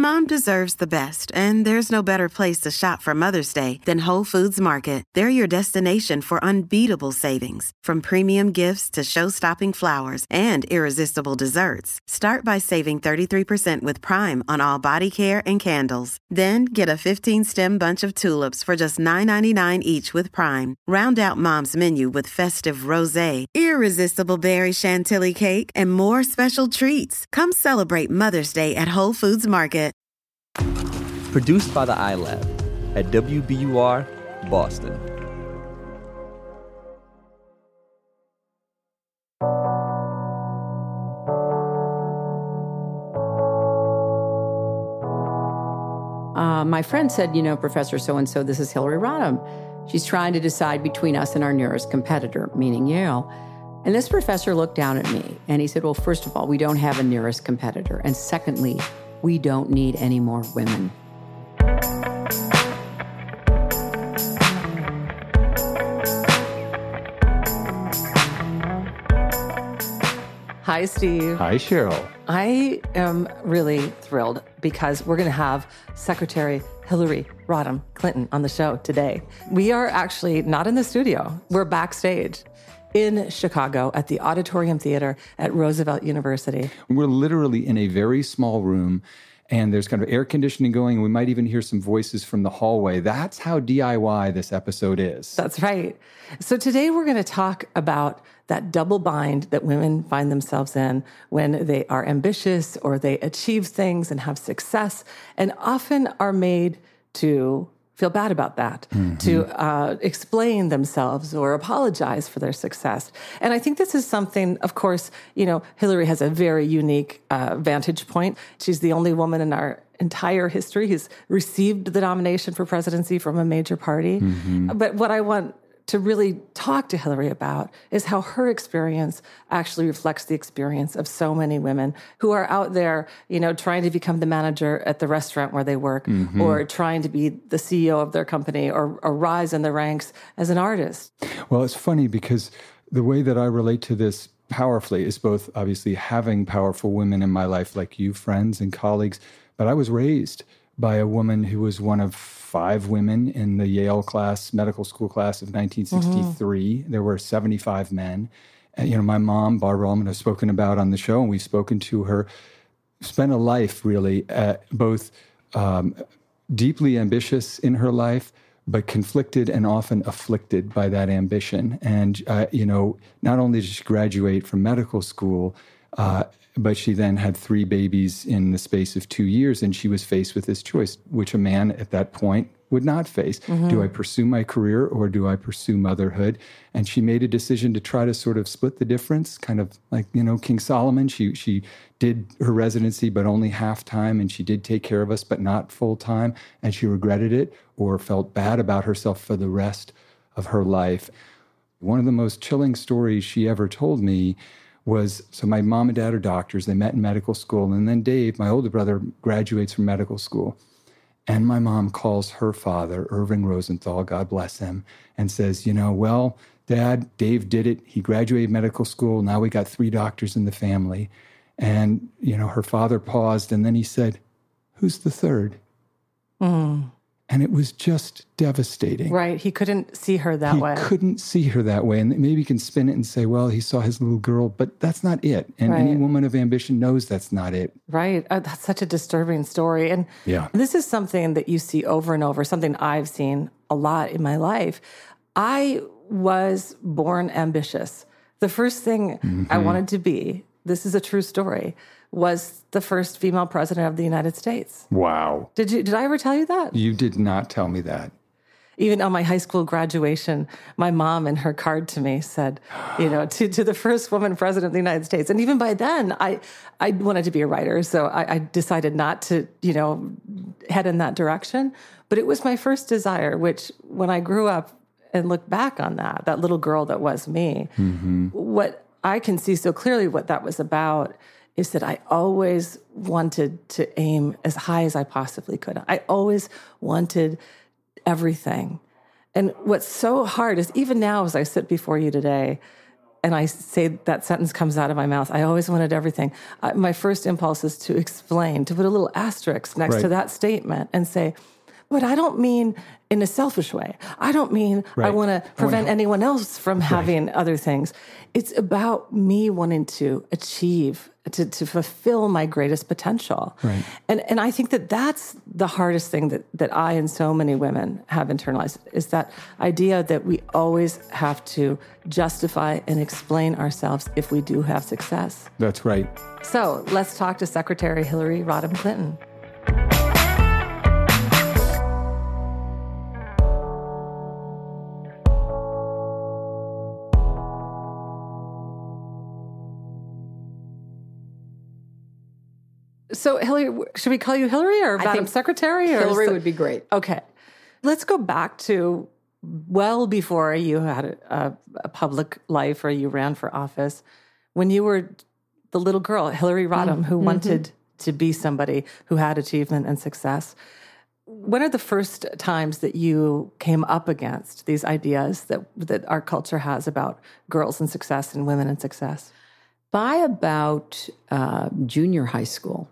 Mom deserves the best, and there's no better place to shop for Mother's Day than Whole Foods Market. They're your destination for unbeatable savings, from premium gifts to show-stopping flowers and irresistible desserts. Start by saving 33% with Prime on all body care and candles. Then get a 15-stem bunch of tulips for just $9.99 each with Prime. Round out Mom's menu with festive rosé, irresistible berry chantilly cake, and more special treats. Come celebrate Mother's Day at Whole Foods Market. Produced by the iLab at WBUR, Boston. My friend said, Professor so-and-so, this is Hillary Rodham. She's trying to decide between us and our nearest competitor, meaning Yale. And this professor looked down at me and he said, well, first of all, we don't have a nearest competitor. And secondly, we don't need any more women. Hi, Steve. Hi, Cheryl. I am really thrilled because we're going to have Secretary Hillary Rodham Clinton on the show today. We are actually not in the studio. We're backstage in Chicago at the Auditorium Theater at Roosevelt University. We're literally in a very small room, and there's kind of air conditioning going. We might even hear some voices from the hallway. That's how DIY this episode is. That's right. So today we're going to talk about that double bind that women find themselves in when they are ambitious or they achieve things and have success, and often are made to feel bad about that, to explain themselves or apologize for their success. And I think this is something, of course, Hillary has a very unique vantage point. She's the only woman in our entire history who's received the nomination for presidency from a major party. But what I want to really talk to Hillary about is how her experience actually reflects the experience of so many women who are out there, trying to become the manager at the restaurant where they work, or trying to be the CEO of their company, or rise in the ranks as an artist. Well, it's funny because the way that I relate to this powerfully is both obviously having powerful women in my life like you, friends and colleagues, but I was raised by a woman who was one of 5 women in the Yale medical school class of 1963. There were 75 men. And, my mom, Barbara Ullman, has spoken about on the show, and we've spoken to her, spent a life really both deeply ambitious in her life, but conflicted and often afflicted by that ambition. And, not only did she graduate from medical school, but she then had 3 babies in the space of 2 years, and she was faced with this choice, which a man at that point would not face. Do I pursue my career or do I pursue motherhood? And she made a decision to try to sort of split the difference, kind of like, King Solomon. She did her residency, but only half time, and she did take care of us, but not full time. And she regretted it or felt bad about herself for the rest of her life. One of the most chilling stories she ever told me was, so my mom and dad are doctors. They met in medical school. And then Dave, my older brother, graduates from medical school. And my mom calls her father, Irving Rosenthal, God bless him, and says, well, Dad, Dave did it. He graduated medical school. Now we got 3 doctors in the family. And, her father paused, and then he said, who's the third? And it was just devastating. Right. He couldn't see her that way. He couldn't see her that way. And maybe you can spin it and say, well, he saw his little girl, but that's not it. And any woman of ambition knows that's not it. Right. That's such a disturbing story. And this is something that you see over and over, something I've seen a lot in my life. I was born ambitious. The first thing I wanted to be, this is a true story, was the first female president of the United States. Wow. Did I ever tell you that? You did not tell me that. Even on my high school graduation, my mom in her card to me said, to the first woman president of the United States. And even by then, I wanted to be a writer, so I decided not to, head in that direction. But it was my first desire, which when I grew up and look back on that little girl that was me, what I can see so clearly what that was about is that I always wanted to aim as high as I possibly could. I always wanted everything. And what's so hard is even now as I sit before you today, and I say that sentence comes out of my mouth, I always wanted everything, my first impulse is to explain, to put a little asterisk next to that statement and say, but I don't mean in a selfish way. I don't mean I want to prevent anyone else from having other things. It's about me wanting to achieve, to fulfill my greatest potential. Right. And I think that that's the hardest thing that I and so many women have internalized, is that idea that we always have to justify and explain ourselves if we do have success. That's right. So let's talk to Secretary Hillary Rodham Clinton. So, Hillary, should we call you Hillary or Madam Secretary? Or Hillary would be great. Okay. Let's go back to well before you had a public life or you ran for office, when you were the little girl, Hillary Rodham, who wanted to be somebody who had achievement and success. When are the first times that you came up against these ideas that our culture has about girls and success and women and success? By about junior high school,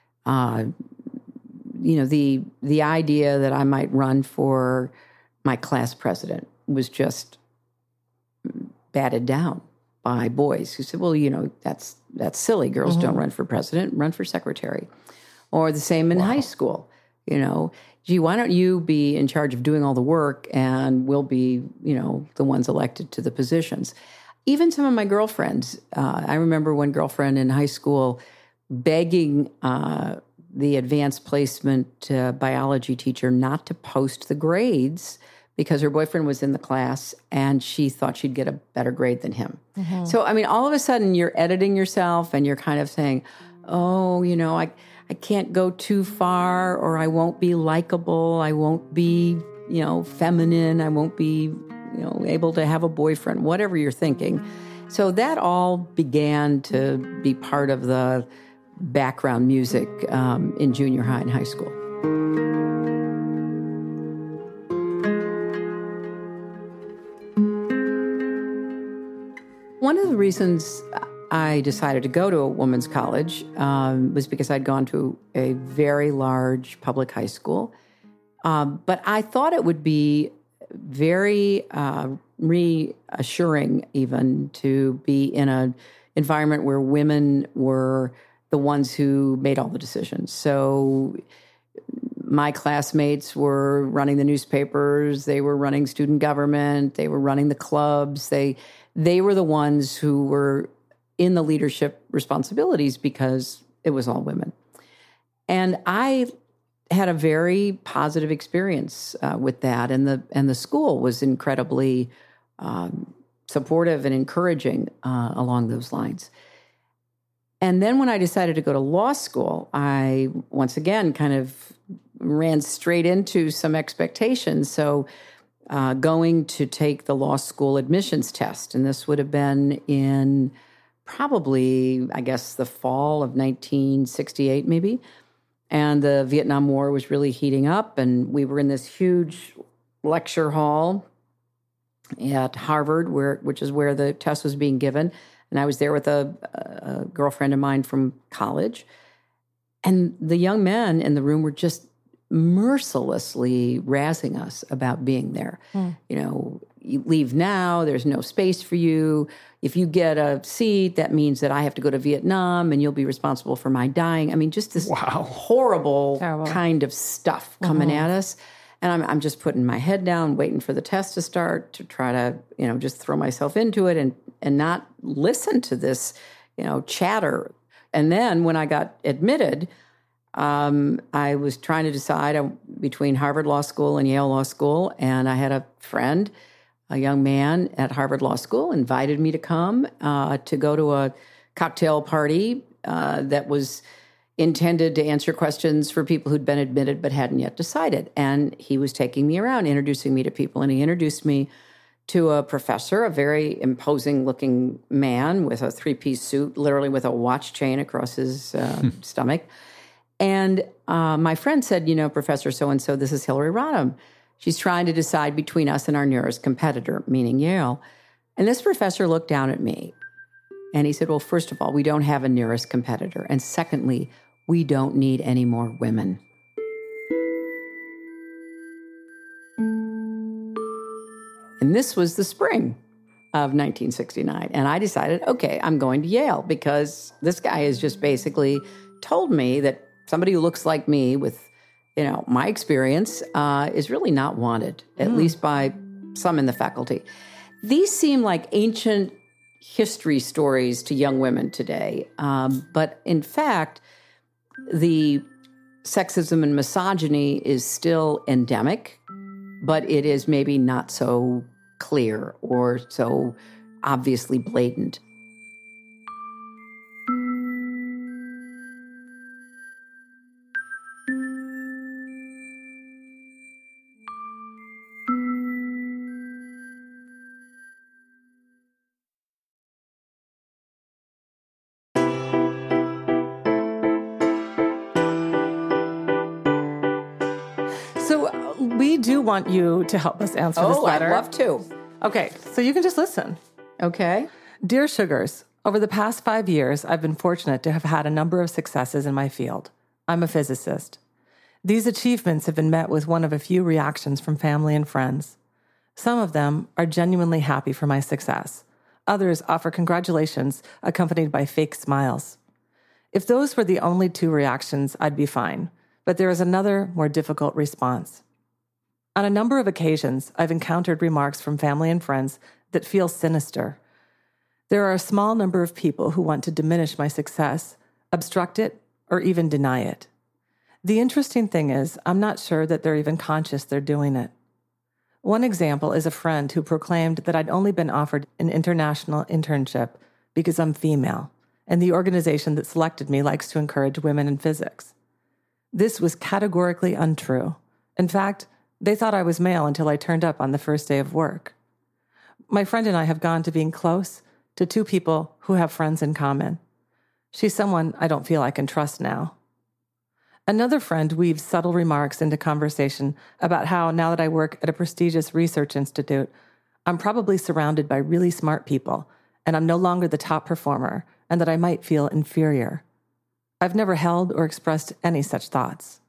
the idea that I might run for my class president was just batted down by boys who said, well, that's silly. Girls don't run for president, run for secretary. Or the same in high school, gee, why don't you be in charge of doing all the work and we'll be, the ones elected to the positions. Even some of my girlfriends, I remember one girlfriend in high school begging the advanced placement biology teacher not to post the grades because her boyfriend was in the class and she thought she'd get a better grade than him. Mm-hmm. So, all of a sudden you're editing yourself and you're kind of saying, oh, I can't go too far, or I won't be likable, I won't be, feminine, I won't be, able to have a boyfriend, whatever you're thinking. So that all began to be part of the background music in junior high and high school. One of the reasons I decided to go to a women's college was because I'd gone to a very large public high school. But I thought it would be very reassuring even to be in an environment where women were the ones who made all the decisions. So my classmates were running the newspapers, they were running student government, they were running the clubs, they were the ones who were in the leadership responsibilities because it was all women. And I had a very positive experience with that, and the school was incredibly supportive and encouraging along those lines. And then when I decided to go to law school, I once again kind of ran straight into some expectations. So going to take the law school admissions test, and this would have been in probably, I guess, the fall of 1968 maybe. And the Vietnam War was really heating up, and we were in this huge lecture hall at Harvard, which is where the test was being given. And I was there with a girlfriend of mine from college. And the young men in the room were just mercilessly razzing us about being there. You leave now, there's no space for you. If you get a seat, that means that I have to go to Vietnam and you'll be responsible for my dying. Just this horrible kind of stuff coming at us. And I'm just putting my head down, waiting for the test to start to try to, just throw myself into it and not listen to this, chatter. And then when I got admitted, I was trying to decide between Harvard Law School and Yale Law School. And I had a friend, a young man at Harvard Law School, invited me to come to go to a cocktail party that was intended to answer questions for people who'd been admitted but hadn't yet decided. And he was taking me around, introducing me to people. And he introduced me to a professor, a very imposing-looking man with a three-piece suit, literally with a watch chain across his stomach. And my friend said, Professor so-and-so, this is Hillary Rodham. She's trying to decide between us and our nearest competitor, meaning Yale. And this professor looked down at me and he said, well, first of all, we don't have a nearest competitor. And secondly, we don't need any more women. And this was the spring of 1969. And I decided, okay, I'm going to Yale because this guy has just basically told me that somebody who looks like me with, my experience is really not wanted, at least by some in the faculty. These seem like ancient history stories to young women today. But in fact, the sexism and misogyny is still endemic, but it is maybe not so clear or so obviously blatant. We do want you to help us answer this letter. I'd love to. Okay, so you can just listen. Okay. Dear Sugars, over the past 5 years, I've been fortunate to have had a number of successes in my field. I'm a physicist. These achievements have been met with one of a few reactions from family and friends. Some of them are genuinely happy for my success. Others offer congratulations accompanied by fake smiles. If those were the only 2 reactions, I'd be fine. But there is another, more difficult response. On a number of occasions, I've encountered remarks from family and friends that feel sinister. There are a small number of people who want to diminish my success, obstruct it, or even deny it. The interesting thing is, I'm not sure that they're even conscious they're doing it. One example is a friend who proclaimed that I'd only been offered an international internship because I'm female, and the organization that selected me likes to encourage women in physics. This was categorically untrue. In fact, they thought I was male until I turned up on the first day of work. My friend and I have gone to being close to 2 people who have friends in common. She's someone I don't feel I can trust now. Another friend weaves subtle remarks into conversation about how, now that I work at a prestigious research institute, I'm probably surrounded by really smart people, and I'm no longer the top performer, and that I might feel inferior. I've never held or expressed any such thoughts.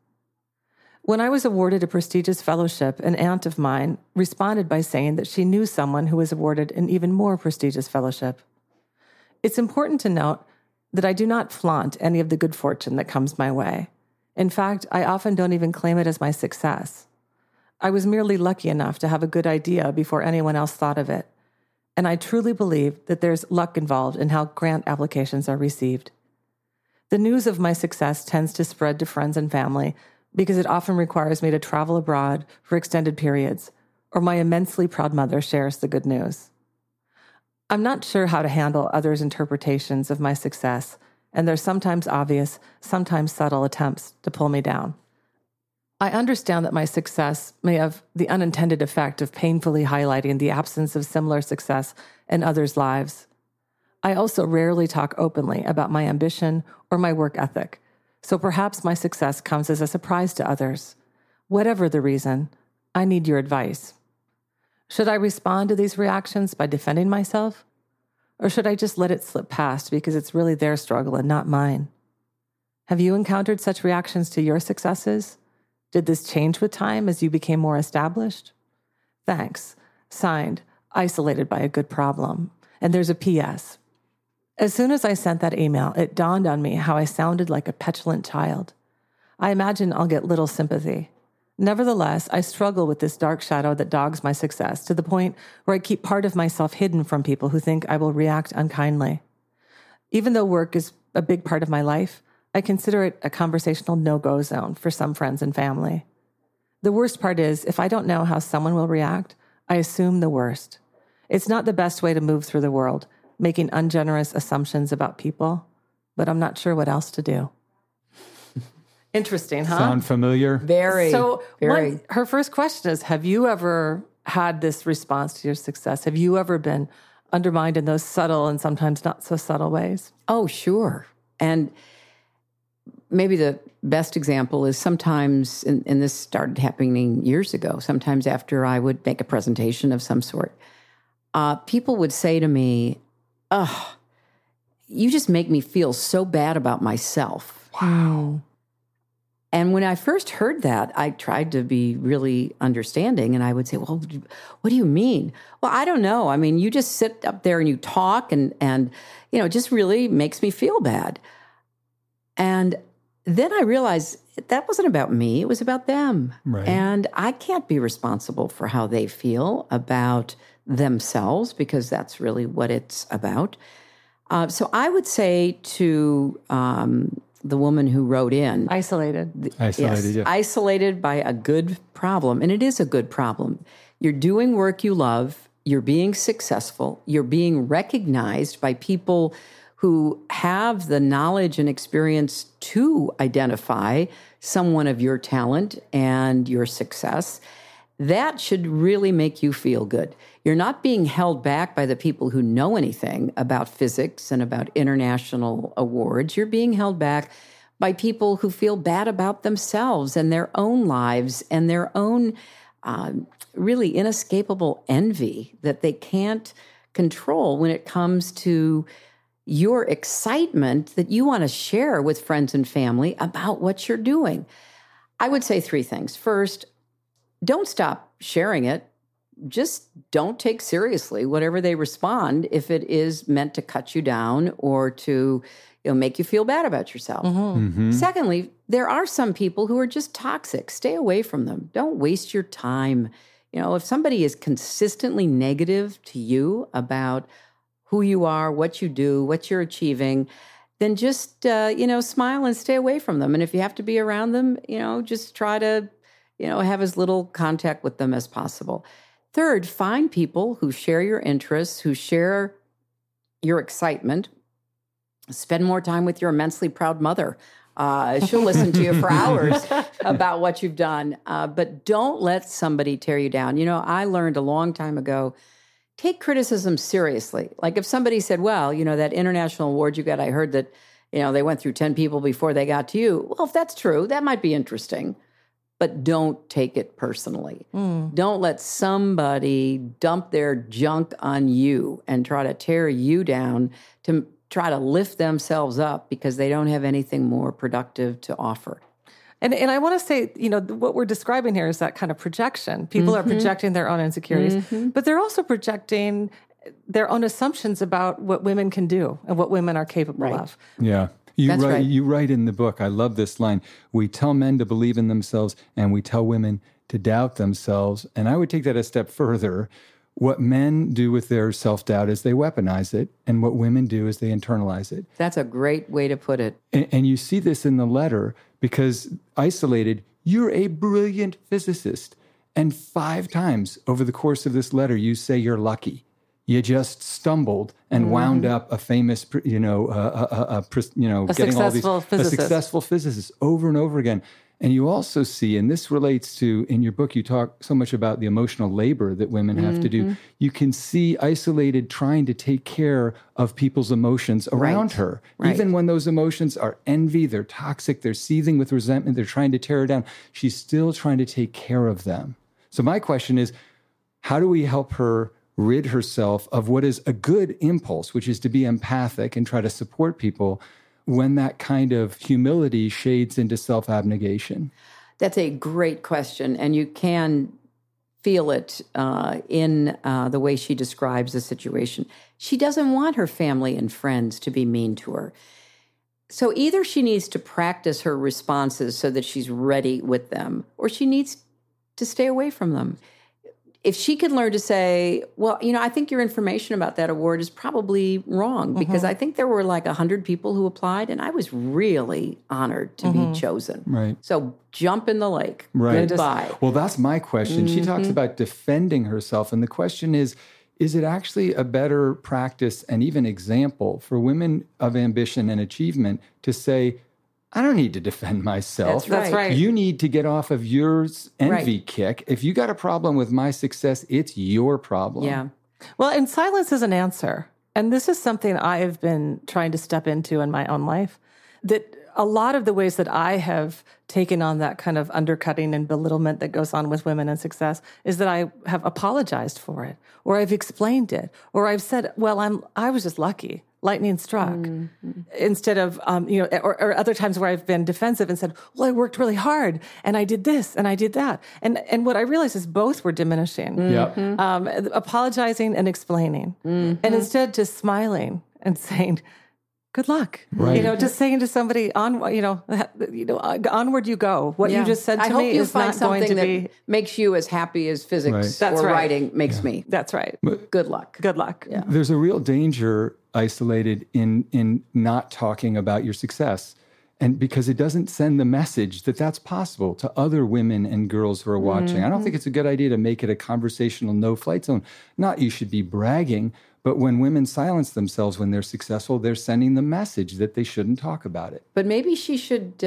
When I was awarded a prestigious fellowship, an aunt of mine responded by saying that she knew someone who was awarded an even more prestigious fellowship. It's important to note that I do not flaunt any of the good fortune that comes my way. In fact, I often don't even claim it as my success. I was merely lucky enough to have a good idea before anyone else thought of it, and I truly believe that there's luck involved in how grant applications are received. The news of my success tends to spread to friends and family because it often requires me to travel abroad for extended periods, or my immensely proud mother shares the good news. I'm not sure how to handle others' interpretations of my success, and there's sometimes obvious, sometimes subtle attempts to pull me down. I understand that my success may have the unintended effect of painfully highlighting the absence of similar success in others' lives. I also rarely talk openly about my ambition or my work ethic, so perhaps my success comes as a surprise to others. Whatever the reason, I need your advice. Should I respond to these reactions by defending myself? Or should I just let it slip past because it's really their struggle and not mine? Have you encountered such reactions to your successes? Did this change with time as you became more established? Thanks. Signed, Isolated by a Good Problem. And there's a P.S. As soon as I sent that email, it dawned on me how I sounded like a petulant child. I imagine I'll get little sympathy. Nevertheless, I struggle with this dark shadow that dogs my success to the point where I keep part of myself hidden from people who think I will react unkindly. Even though work is a big part of my life, I consider it a conversational no-go zone for some friends and family. The worst part is, if I don't know how someone will react, I assume the worst. It's not the best way to move through the world, making ungenerous assumptions about people, but I'm not sure what else to do. Interesting, huh? Sound familiar? Very. So very. her first question is, have you ever had this response to your success? Have you ever been undermined in those subtle and sometimes not so subtle ways? Oh, sure. And maybe the best example is sometimes, and this started happening years ago, sometimes after I would make a presentation of some sort, people would say to me, "Oh, you just make me feel so bad about myself." Wow. And when I first heard that, I tried to be really understanding, and I would say, "Well, what do you mean?" "Well, I don't know. I mean, you just sit up there and you talk, and it just really makes me feel bad." And then I realized that wasn't about me; it was about them. Right. And I can't be responsible for how they feel about themselves, because that's really what it's about. So I would say to the woman who wrote in, Isolated. isolated by a good problem. And it is a good problem. You're doing work you love. You're being successful. You're being recognized by people who have the knowledge and experience to identify someone of your talent and your success. That should really make you feel good. You're not being held back by the people who know anything about physics and about international awards. You're being held back by people who feel bad about themselves and their own lives and their own really inescapable envy that they can't control when it comes to your excitement that you want to share with friends and family about what you're doing. I would say 3 things. First, don't stop sharing it. Just don't take seriously whatever they respond if it is meant to cut you down or to make you feel bad about yourself. Secondly, there are some people who are just toxic. Stay away from them. Don't waste your time. If somebody is consistently negative to you about who you are, what you do, what you're achieving, then just, smile and stay away from them. And if you have to be around them, just try to have as little contact with them as possible. Third, find people who share your interests, who share your excitement. Spend more time with your immensely proud mother. She'll listen to you for hours about what you've done. But don't let somebody tear you down. I learned a long time ago, take criticism seriously. Like if somebody said, well, that international award you got, I heard that, they went through 10 people before they got to you. Well, if that's true, that might be interesting. But don't take it personally. Don't let somebody dump their junk on you and try to tear you down to try to lift themselves up because they don't have anything more productive to offer. And I want to say, what we're describing here is that kind of projection. People are projecting their own insecurities, but they're also projecting their own assumptions about what women can do and what women are capable of. Yeah. You write in the book, I love this line, we tell men to believe in themselves and we tell women to doubt themselves. And I would take that a step further. What men do with their self-doubt is they weaponize it, and what women do is they internalize it. That's a great way to put it. And you see this in the letter because Isolated, you're a brilliant physicist. And 5 times over the course of this letter, you say you're lucky. You just stumbled and wound up a famous, getting all these a successful physicist over and over again. And you also see, and this relates to, in your book, you talk so much about the emotional labor that women have to do. You can see Isolated trying to take care of people's emotions around her. Even when those emotions are envy, they're toxic, they're seething with resentment, they're trying to tear her down. She's still trying to take care of them. So my question is, how do we help her rid herself of what is a good impulse, which is to be empathic and try to support people, when that kind of humility shades into self-abnegation? That's a great question. And you can feel it in the way she describes the situation. She doesn't want her family and friends to be mean to her. So either she needs to practice her responses so that she's ready with them, or she needs to stay away from them. If she could learn to say, well, I think your information about that award is probably wrong because I think there were like 100 people who applied and I was really honored to be chosen. Right. So jump in the lake. Right. Goodbye. Well, that's my question. She talks about defending herself. And the question is it actually a better practice and even example for women of ambition and achievement to say, I don't need to defend myself. That's right. You need to get off of your envy kick. If you got a problem with my success, it's your problem. Yeah. Well, and silence is an answer. And this is something I have been trying to step into in my own life, that a lot of the ways that I have taken on that kind of undercutting and belittlement that goes on with women and success is that I have apologized for it, or I've explained it, or I've said, well, I was just lucky. Lightning struck. Mm-hmm. Instead of, or other times where I've been defensive and said, well, I worked really hard and I did this and I did that. And what I realized is both were diminishing. Mm-hmm. Apologizing and explaining. Mm-hmm. And instead just smiling and saying, good luck. Right. Just saying to somebody, onward you go. What you just said to me is not going to be... makes you as happy as physics or writing makes me. That's right. But good luck. Good luck. Yeah. There's a real danger isolated in not talking about your success. And because it doesn't send the message that that's possible to other women and girls who are watching. Mm-hmm. I don't think it's a good idea to make it a conversational no-flight zone. Not you should be bragging, but when women silence themselves when they're successful, they're sending the message that they shouldn't talk about it. But maybe she should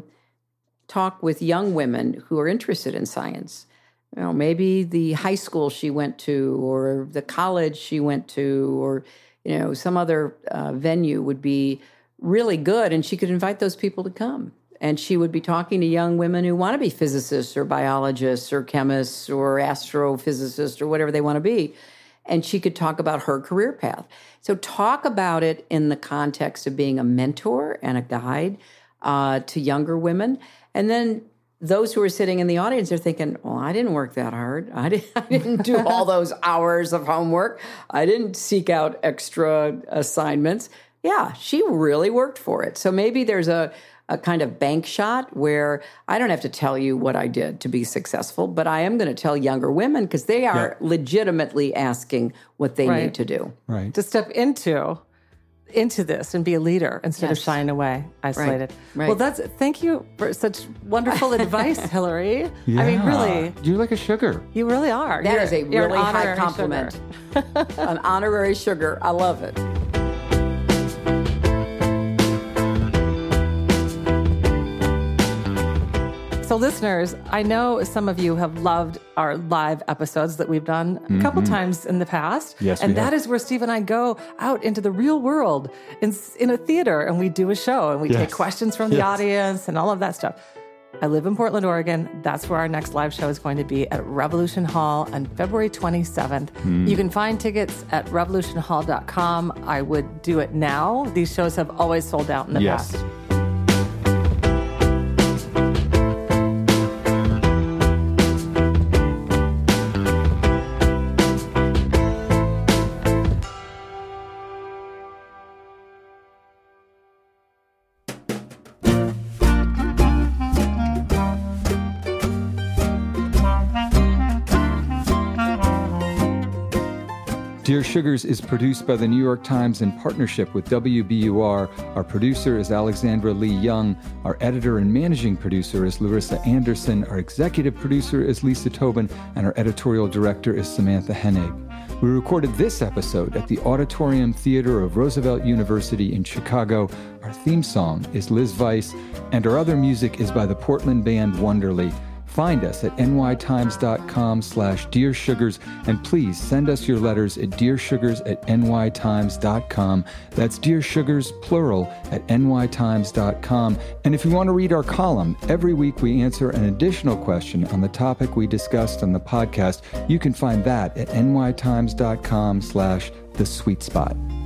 talk with young women who are interested in science. Maybe the high school she went to or the college she went to or, some other venue would be really good, and she could invite those people to come. And she would be talking to young women who want to be physicists or biologists or chemists or astrophysicists or whatever they want to be. And she could talk about her career path. So talk about it in the context of being a mentor and a guide to younger women. And then those who are sitting in the audience are thinking, well, I didn't work that hard. I didn't do all those hours of homework. I didn't seek out extra assignments. Yeah, she really worked for it. So maybe there's a kind of bank shot where I don't have to tell you what I did to be successful, but I am going to tell younger women because they are legitimately asking what they need to do. Right. To step into this and be a leader instead of shying away, isolated. Right. Well, thank you for such wonderful advice, Hillary. Yeah. I mean, really. You're like a sugar. You really are. That is a really high compliment. An honorary sugar. I love it. So listeners, I know some of you have loved our live episodes that we've done a couple times in the past. Yes, and that is where Steve and I go out into the real world in a theater and we do a show and we take questions from the audience and all of that stuff. I live in Portland, Oregon. That's where our next live show is going to be at Revolution Hall on February 27th. You can find tickets at revolutionhall.com. I would do it now. These shows have always sold out in the past. Dear Sugars is produced by the New York Times in partnership with WBUR. Our producer is Alexandra Lee Young. Our editor and managing producer is Larissa Anderson. Our executive producer is Lisa Tobin. And our editorial director is Samantha Hennig. We recorded this episode at the Auditorium Theater of Roosevelt University in Chicago. Our theme song is Liz Weiss, and our other music is by the Portland band Wonderly. Find us at nytimes.com/Dear Sugars, and please send us your letters at dearsugars@nytimes.com. That's Dear Sugars, plural, at nytimes.com. And if you want to read our column, every week we answer an additional question on the topic we discussed on the podcast. You can find that at nytimes.com/The Sweet Spot.